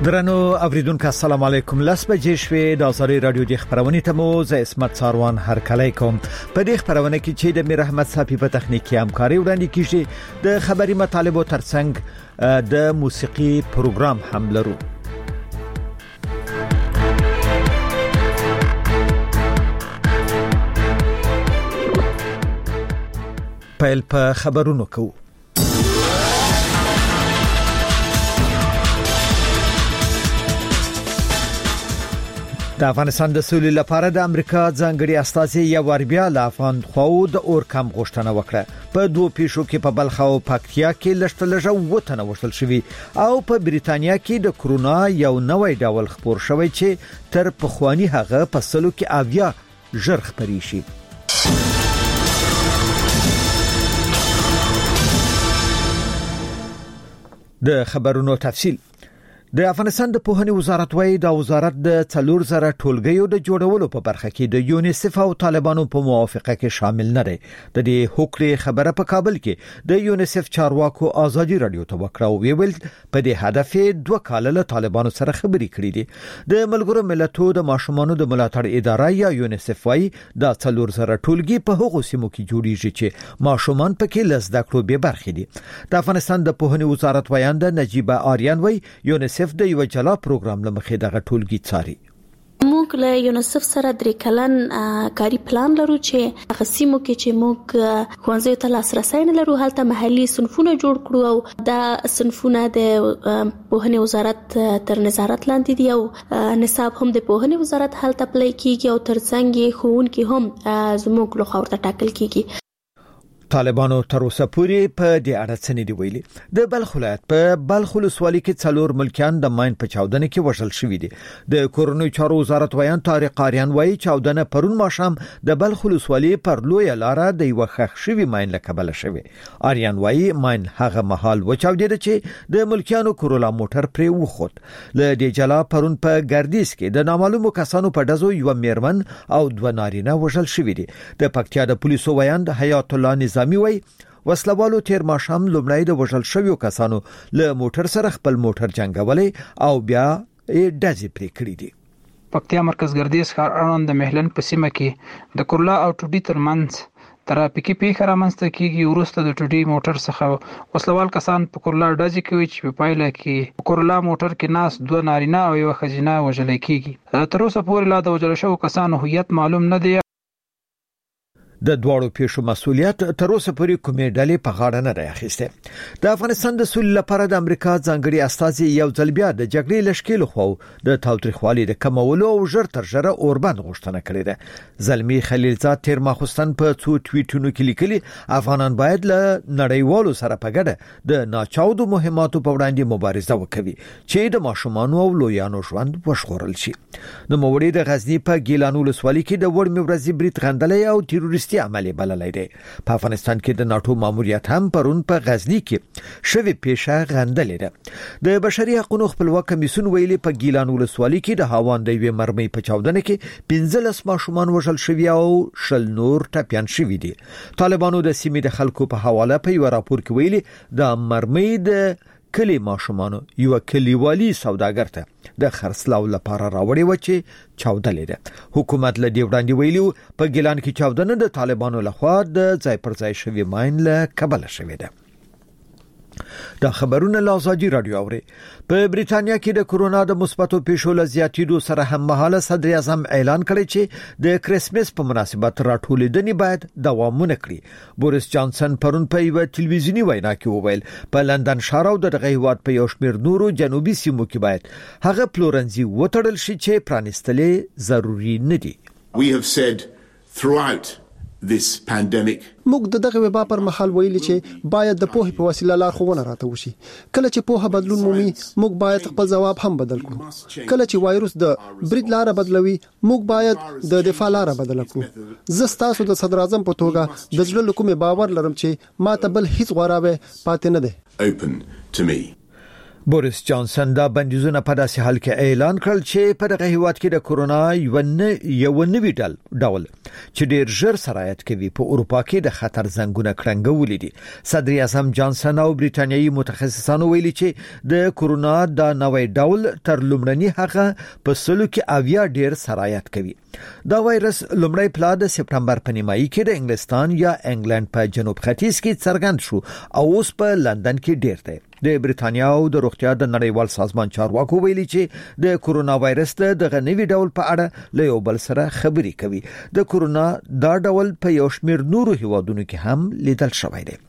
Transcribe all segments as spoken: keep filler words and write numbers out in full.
درنو اوریدونکو السلام علیکم. لاس بجې شوې د ازاري رادیو د خبرونې ته مو زه اسمت ساروان هرکلی کوم. په دې خبرونه کې چې د میر احمد صافي په تخنیکی همکاري وړاندې کیږي د خبري مطالبو ترڅنګ د موسیقي پروګرام هم لرو. پیل په خبرونو کوو. د افغانستان د سولې لپاره د امریکا ځانګړي استازي یو ور بیا له افغان خو د اور کم غوښتنه وکړه. په دوه پیښو کې په بلخ او پکتیا کې لشتلجه وټنه وشتل شوی او په بریتانیا کې د کرونا یو نوې ډول خبر شوی چې تر پخوانی هغه په سلو کې اویا ژر خبري شي. د خبرونو تفصیل. د افغانستان د پوهنې وزارت وايي د وزارت د څلور زره ټولګیو د جوړولو په برخه کې د یونیسف او طالبانو په موافقه کې شامل نه دي. د دې حکومت خبره په کابل کې د یونیسف چارواکو ازادي رادیو ته وکړه او ویل په دې هدف دوه کال له طالبانو سره خبري کړې دي. د ملګرو ملتونو د ماشومانو د ملاتړ اداره یا یونیسف وايي د څلور زره ټولګي په هغو سیمو کې جوړیږي چې ماشومان پکې لزده کړو به برخه دي. د افغانستان د پوهنې وزارت وایند نجیبه آریان وايي یونیسف د یو جلا پروګرام لمخې دغه ټولګي څاري. موږ له یونیسف سره درې کلن کاری پلان لرو چې هغه سیمو کې چې موږ ښوونځیو ته لاسرسي نه لرو هلته محلي صنفونه جوړ کړو او دا صنفونه د پوهنې وزارت تر نظارت لاندې دي او نصاب هم د پوهنې وزارت هلته پلی کیږي او ترڅنګ یې ښوونکي هم زموږ له خوا ورته ټاکل کیږي. طالبانو تر اوسه پورې په دې اړه څه نه دی ویلي. د بلخ ولایت په بلخ ولسوالۍ کې څلور ملکیان د ماین په چاودنه کې وژل شوي دي. د کورونی چارو وزارت وایي طارق قاریان وایي چاودنه پرون ماښام د بلخ ولسوالۍ پر لوی لاره د یو خخ شوی ماین لکبل شوی. آریان وایي ماین هغه محل وچاودید چې د ملکیانو کورولا موټر پرې وخوت. له دې جلا پرون په ګردیز کې د نامعلومو کسانو په دزو یو میرمن او دوه نارینه وژل شوي دي. د پکتیا د پولیسو وایند حیات الله نظامی وای وسلوالو تیر ماشام لومړی د وژل شویو کسانو له موټر سره خپل موټر جنگولې او بیا یې ډزې پرې کړې دي. پکتیا مرکز ګردیز ښار اړوند د مهلن په سیمه کې د کورلا او ټوډي ترمنځ ترافیکي پیښه رامنځته کیږي. وروسته د ټوډي موټر څخه وسلوال کسان په کورلا ډزې کوي چې په پایله کې په کورلا موټر کې ناس دوه نارینه او یو ښځینه وژل کیږي. تر اوسه پورې لا د وژل شویو کسانو هویت معلوم نه دی. د دوړو پیښو مسولیت تر اوسه پورې کومې ډلې په غاړه نه راخسته. د افغانستان د سولې لپاره د امریکا ځانګړي استازي یو ځل بیا د جګړې لشکېلو خو د تاوتریخوالي د کمولو او ژر تر ژره اوربند غوښتنه کړې ده. زلمی خلیلزاد تیر ماخستن په څو ټویټونو کې لیکلي افغانان باید له نړیوالو سره په ګډه د ناچاودو مهماتو په وړاندې مبارزه وکړي چې د ماشومان او لویانو ژوند وشخورل شي. نو موړي د غزنی په ګیلان ولسوالۍ کې د وړ مبرزي بریټ غندلې او تروریستي عملی بللای دی. په افغانستان کې د ناتو ماموریت هم پرون په غزنی کې شوی پیښه غندلې ده. د بشري حقوقو خپلواک کمیسیون ویلي په ګیلان ولسوالۍ کې د هاوان د یوې مرمۍ په چاودنه کې پنځلس ماشومان وژل شوي او شل نور ټپيان شوي دي. طالبانو د سیمې د خلکو په حواله په یو راپور کې ویلي د مرمۍ د کلی ماشومانو یو کلیوالي سوداګر ته د خرڅلاو لپاره راوړی و چې چاودلې ده. حکومت له دې وړاندې ویلو په ګیلان کې چاودنه د طالبانو لخوا د ځای پر ځای شوی ماین له کبله شوې ده. دا خبرونه له ازادي رادیو اوري. په بریتانیا کې د کرونا د مثبتو پیښو له زیاتېدو سره هم مهاله صدر اعظم اعلان کړی چې د کریسمس په مناسبت راټولېدنې باید دوام ونکړي. بوریس جانسن پرون په یو ټلویزیونی وینا کې وویل په لندن ښار او د دغه هیواد په یو شمېر نورو جنوبي سیمو کې باید هغه پلورنځي وتړل شي چې پرانیستلې ضروري نه دي. We have said throughout this pandemic موږ د دغه وبا پر مهال ویلي چې باید د پوهې په وسیله لارښوونه راته وشي. کله چې پوهه بدلون مومي موږ باید خپل ځواب هم بدل کړو. کله چې وایروس د برید لار بدلوي موږ باید د دفاع لار بدل کړو. زه ستاسو د صدر اعظم په توګه د ځل کومې باور لرم چې ما ته بل هیڅ غوړاوي پاتې نه ده. Open to me. بوریس جانسن دا بندیزونه په داسې حال کې اعلان کړل چې په دغه هیواد کې د کورونا یو نه یو نوی ډول ډول چې ډیر ژر سرایت کوي په اروپا کې د خطر زنګونه کړنګولې دي. صدر اعظم جانسن او بریټانیایي متخصصانو ویلي چې د کورونا دا نوی ډول تر لومړني هغه په سلو کې اویا ډیر سرایت کوي. دا وایرس لومړی پلا د سپټمبر په نیمایي کې د انګلستان یا انګلند په جنوب ختیځ کې څرګند شو او اوس په لندن کې ډیر دی. د بریټانیا او د روغتیا د نړیوال سازمان چارواکو ویلي چې د کورونا وایرس د غنوي ډول په اړه له یو بل سره خبري کوي. د کورونا دا ډول په یو شمېر نورو هیوادونو کې هم لیدل شوی دی.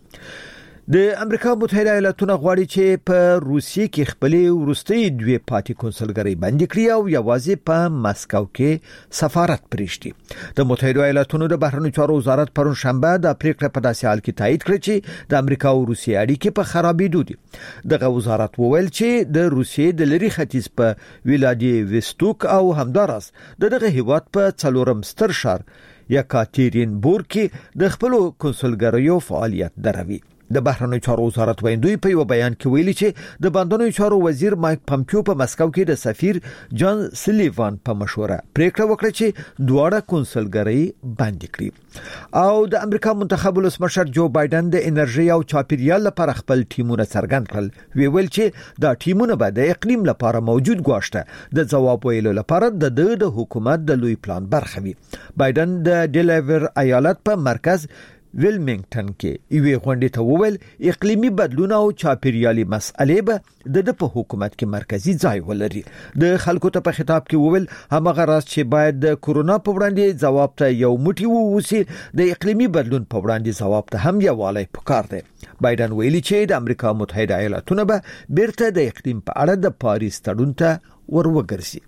د امریکا متحده ایالاتونو غواړي چې په روسیې کې خپل ورستي دوی پاتې کنسولګری بندي کړي او یوازې په مسکو کې سفارت پرېږدي. د متحده ایالاتونو د بهرنیو چارو وزارت پرون شنبه د پریکړه په داسې حال کې تایید کړ چې د امریکا او روسیې اړیکې په خرابېدو دي. دغه وزارت وویل چې د روسیې د لری ختیځ په ولادیوستوک او همداراز دغه هیواد په څلورم ستر ښار یکاترینبورګ کې د خپل کنسولګریو فعالیت دروي. د بهرنیو چارو وزارت ویندوی په یو بیان کې ویلي چې د بهرنیو چارو وزیر مایک پمپیو په مسکو کې د سفیر جان سلیوان په مشوره پریکړه وکړه چې دواړه کنسولګری بند کړي. او د امریکا منتخب ولسمشر جو بایدن د انرژي او چاپیریال لپاره خپل ټیمونه څرګند کړل. وی ویل چې دا ټیمونه به د اقلیم لپاره موجود غواړي د جواب ویلو لپاره د د حکومت د لوی پلان برخه وي. بایدن د ډیلاویر ایالت په مرکز ویلمنګټن کې یوې غونډې ته وویل اقلیمي بدلون او چاپیریالي مسئلې به د په حکومت کې مرکزی ځای ولري. د خلکو ته په خطاب کې وویل همغه راز چې باید د کورونا په وړاندې ځواب ته یو موټی ووسی د اقلیمي بدلون په وړاندې ځواب ته هم یووالی پکار دی. بایدن ویلي چې د امریکا متحده ایالاتونو به بیرته د اقلیم په اړه د پاریس تړون ته وروګرځي.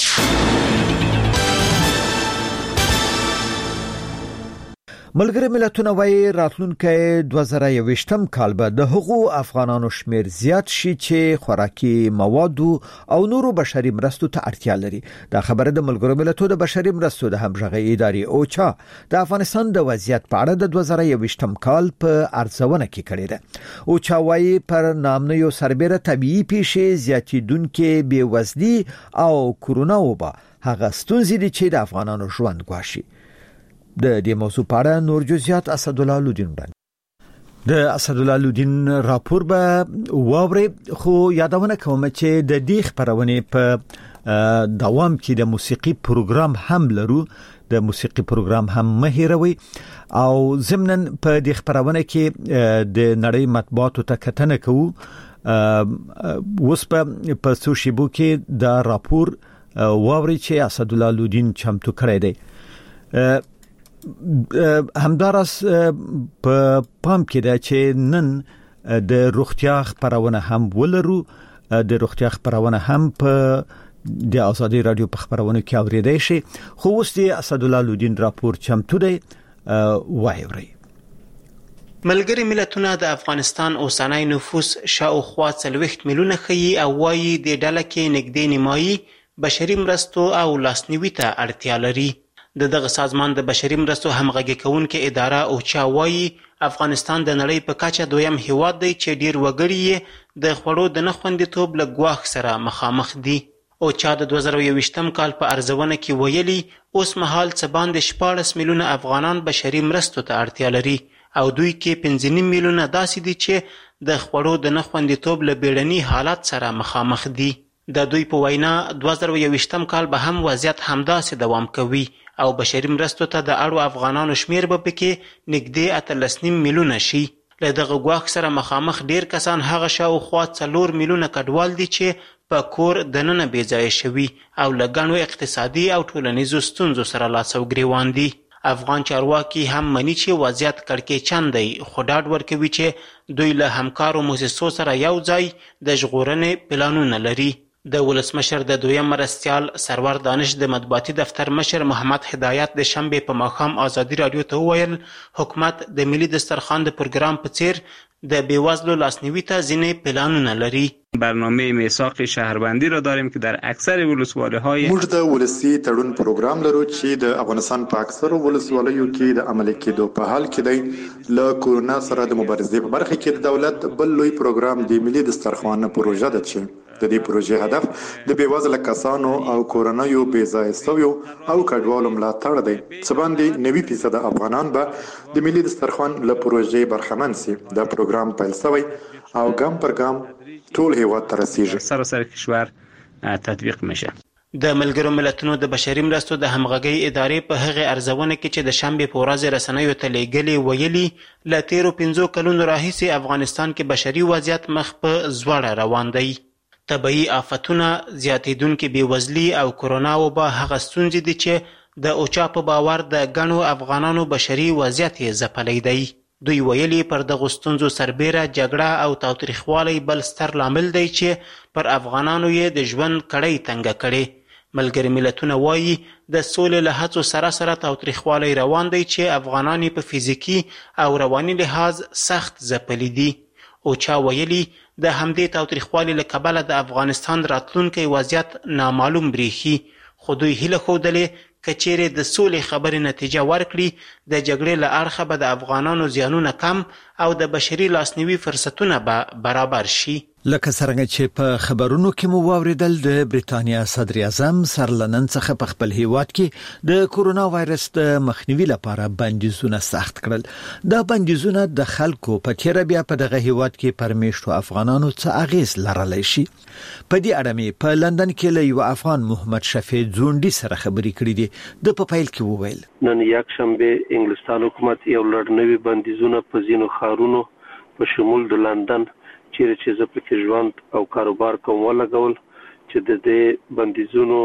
ملګری ملتونه وايي راتلونکي دوه زره یوویشتم کال به د حقوق افغانانو شمیر زیات شي چې خوراکي مواد او نورو بشري مرستو ته اړتیا لري. دا خبره د ملګرو ملتونو د بشري مرستو د همغږي ادارې اوچا د افغانستان د وضعیت په اړه د دوه زره یوویشتم کال په ارزونه کې کړې ده. اوچا وايي پر نامنیو سربېره طبيعي پیښې زیاتېدونکې بېوزلي او کورونا وبا هغه ستونزې دي چې د افغانانو ژوند ګواښي. د دې موضوع په اړه نور جزئیات اسد الله لودین وړاندې د اسد الله لودین راپور به واوري. خو یادونه کوم چې د دې خبرونه په دوام کې د موسیقي پروګرام هم لرو. د موسیقي پروګرام هم مهیروي او ضمناً په دې خبرونه کې د نړۍ مطبوعاتو ته کتنه کوو. اوس په سوشيبو کې دا راپور واوري چې اسد الله لودین چمتو کړی دی. همدارس په پام کې ده چې نن د روغتیا خبرونه هم ولرو. د روغتیا خبرونه هم په د آزادي رادیو په خبرونه کې اوریدای شي. خو اوس د اسد الله لودین راپور چمتو دی وایوري. ملګری ملتونه د افغانستان اوسنی نفوس شاوخوا څلوېښت میلیونه ښیي او وايي د ډله کې نږدې نیمایي بشري مرستو او لاسنیوي ته اړتیا لري. د دغه سازمان د بشري مرستو همغږي کوونکې اداره اوچا وايي افغانستان د نړۍ په کچه دویم هیواد دی چې ډیر وګړي د خوړو د نه خوندیتوب له ګواښ سره مخامخ دي. اوچا د دوه زره یوویشتم کال په ارزونه کې ویلي اوس مهال څه باندې شپاړس میلیونه افغانان بشري مرستو ته اړتیا لري او دوی کې پنځه نیم میلیونه داسې دي چې د خوړو د نه خوندیتوب له بیړني حالت سره مخامخ دي. د دوی په وینا دوه زره یوویشتم کال به هم وضعیت همداسې دوام کوي او بشري مرستو ته د اړو افغانانو شمیر به پکې نږدې اتلس نیم میلیونه شي. له دغه ګواښ سره مخامخ ډیر کسان هغه شاوخوا څلور میلیونه کډوال دي چې په کور دننه بې ځایه شوي او له ګڼو اقتصادي او ټولنیزو ستونزو سره لاس او ګریوان دي. افغان چارواکي هم مني چې وضعیت کړکېچن دی خو ډاډ ورکوي چې دوی له همکارو موسسو سره یو ځای د ژغورنې پلانونه لري. د ولسمشر د دویم مرستیال سرور دانش د مطبوعاتي دفتر مشر محمد هدایت د شنبې په ماښام آزادي رادیو ته وویل حکومت د ملي دسترخوان د پروګرام په څیر د بېوزلو لاسنیوي ته ځینې پلانونه لري. برنامه میثاق شهروندی را داریم که در اکثر ولسوالی‌های موږ د ولسی تړون پروګرام لرو چې د افغانستان په اکثرو ولسوالیو کې د عملي کېدو په حال کې دی. له کورونا سره د مبارزې په برخه کې د دولت بل لوی پروګرام د ملي دسترخوان پروژه ده چې د دې پروژې هدف د بېوزله کسانو او کورنیو بې ځایه شویو او کډوالو ملاتړ دی. څه باندې نوي فیصد افغانان به د ملي دسترخوان له پروژې برخمن شي. دا پروګرام پیل شوی او ګام پر ګام ټول هیواد ته رسیږي. سراسر کشور تطبیق میشه. د ملګرو ملتونو د بشري مرستو د همغږۍ ادارې په هغه ارزونه کې چې د شنبې په ورځ رسنیو ته لیږلي ویلي له تیرو پنځو کلونو راهیسې افغانستان کې بشري وضعیت مخ په ځوړه روان دی. طبعي آفتونه، زیاتېدونکې بېوزلي او کرونا وبا هغه ستونزې دي چې د اوچا په باور د ګڼو افغانانو بشري وضعیت یې ځپلی دی. دوی ویلي پر دغو ستونزو سربیره جګړه او تاوتریخوالی بل ستر لامل دی چې پر افغانانو یې د ژوند کړۍ تنګه کړې. ملګري ملتونه وایي د سولې له هڅو سره سره تاوتریخوالی روان دی چې افغانان په فزیکي او رواني لحاظ سخت ځپلي دي. اوچا ویلي د همدې تاوتریخوالي له کبله د افغانستان راتلونکی وضعیت نامعلوم بریښي، خو دوی هیله ښودلې که چیرې د سولې خبرې نتیجه ورکړي د جګړې له اړخه به د افغانانو زیانونه کم او د بشري لاسنیوي فرصتونه به برابر شي. لکه څنګه چې په خبرونو کې مو واوریدل د بریتانیا صدر اعظم سر لندن څخه په خپل هیواد کې د کورونا وایرس د مخنیوي لپاره بندیزونه سخت کړل. دا بندیزونه د خلکو په تیر بیا په دغه هیواد کې پرمیشتو افغانانو څخه اغیز لرلی شي. په دې اړه مې په لندن کې له یو افغان محمد شفیع ځونډي سره خبرې کړې دي. د په پیل کې وویل نن یک شنبه انګلستان حکومت یو لړ نوي بندیزونه په ځینو ښارونو په شمول د لندن چیرې چې زه پکې ژوند او کاروبار کوم ولګول چې د دې بندیزونو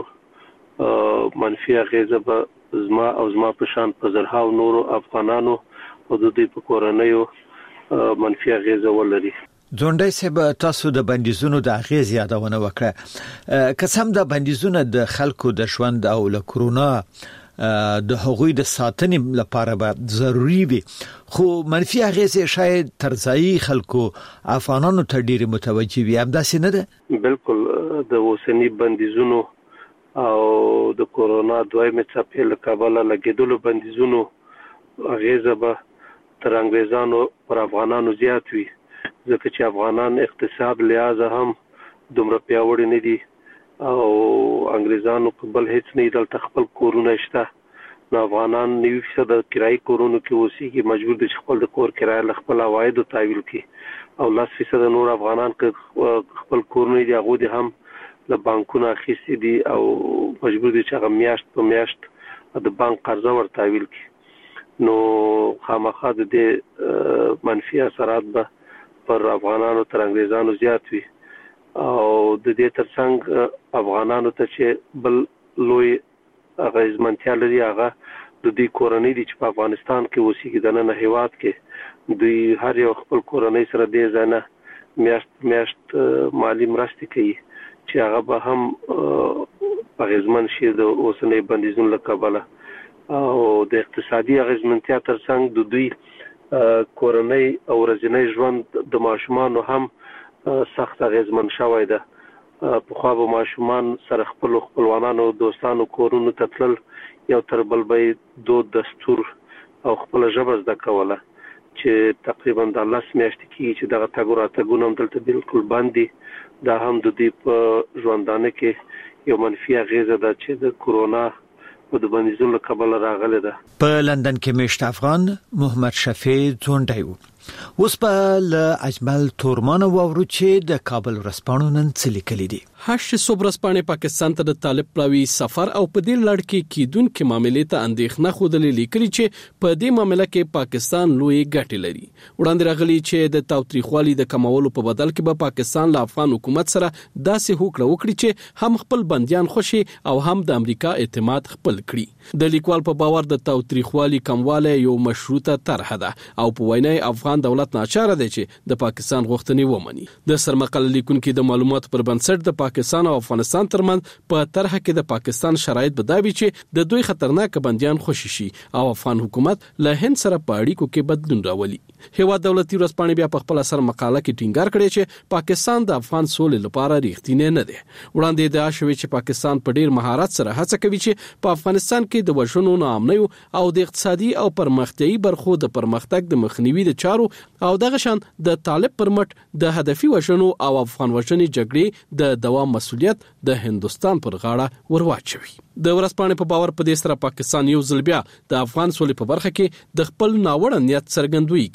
منفي اغیزه به زما او زما په شان په زرهاو نورو افغانانو او د دوی په کورنیو منفي اغیزه ولري. ځونډي صاحب تاسو د بندیزونو د اغیز یادونه وکړه. که څم د بندیزونو د خلکو د ژوند او له کرونا د هغوی د ساتنې لپاره به ضروری وي، خو منفي اغیزې شاید تر ځایي خلکو افغانانو ته ډېرې متوجه وي. همداسې نه ده؟ بالکل د اوسني بندیزونو او د کرونا دویمې څپې له کبله لګېدلو بندیزونو اغیزه به تر انګریزانو پر افغانانو زیات وي، ځکه چې افغانان اقتصاد لحاظه هم دومره پیاوړي نه دي او انګریزانو بل هیڅ نه دلته خپل کورونه شته. نو افغانان نوي فیصد کرایي کورونو کې اوسېږي، مجبور دي چې خپل د کور کرایه له خپل عوایدو تحویل کړي او لس فیصد نور افغانان که خپل کورونه دي هغوی دي هم له بانکونو اخیستي دي او مجبور دي چې هغه میاشت په میاشت د بانک قرضه ور تحویل کړي. نو خامخا د دې منفي اثرات به پر افغانانو تر انګریزانو زیات وي او د دې ترڅنګ افغانانو ته چې بل لوی اغیزمنتیا لري هغه د دې کورنۍ دي چې په افغانستان کې اوسېږي. د نن هیواد کې دوی هر یو خپل کورنۍ سره دې ځنه میاشت میاشت مالی مرستې کوي چې هغه به هم اغیزمن شي د اوسنۍ بندیزونو له کبله او د اقتصادي اغیزمنتیا ترڅنګ د دوی کورنۍ او ورځنی ژوند د ماشومانو هم سخت اغیزمن شوی ده. پخوا به ماشومان سره خپل خپلوانانو دوستانو کورونو ته تلل، یو تر بل به دود دستور او خپل ژبه زده کوله چې تقریبا د لس میاشتې کېږي چې دغه تګ او راتګونه هم دلته بالکل بند دي. دا هم د دوی په ژوندانه کې یو منفي اغیزه ده چې د کرونا په د بندیزونو له کبله راغلې ده. په لندن کې میشت افغان محمد شفیع ځونډي و. اوس په له اجمل تورمان وورو چې د کابل ورځپاڼو نن څه لیکلي دي. هشت صبح ورځپاڼې پاکستان ته د طالب پلاوي سفر او په دې لړ کې کیدونکو معاملې ته اندېښنه خوده لیکلي چې په دې معاملې کې پاکستان لوی ګټې لري. وړاندې راغلي چې د تاوتریخوالي د کمولو په بدل کې به پاکستان له افغان حکومت سره داسې هوکړه وکړي چې هم خپل بنديان خوشي او هم د امریکا اعتماد خپل کړي. د لیکوال په باور د تاوتریخوالي کمواله یو مشروطه طرحه ده او په وینای افغان افغان دولت ناچاره دی چې د پاکستان غوښتنې ومني. د سرمقاله لیکونکو د معلوماتو پر بنسټ د پاکستان او افغانستان ترمنځ په طرحه کې د پاکستان شرایط بداوي چې د دوی خطرناک بنديان خوشي شي او افغان حکومت له هند سره په اړیکو کې بدلون راولي. هیواد دولتي ورځپاڼې بیا په خپل سر مقاله کې ټینګار کړی چې پاکستان د افغان سولې لپاره ریښتینی نه دی. وړاندې ادعا شوې چې پاکستان په ډیر مهارت سره هڅه کوي چې په افغانستان کې د وژنو ناامنۍ او د اقتصادي او پرمختیايي برخو د پرمختګ د مخنیوي د چارو او دغه شان د طالب پر مټ د هدفي وژنو او افغان وژنې جګړې د دوام مسؤلیت د هندستان پر غاړه ورواچوي. د ورځپاڼې په باور په دې سره پاکستان یو ځل بیا د افغان سولې په برخه کې د خپل ناوړه نیت څرګندوي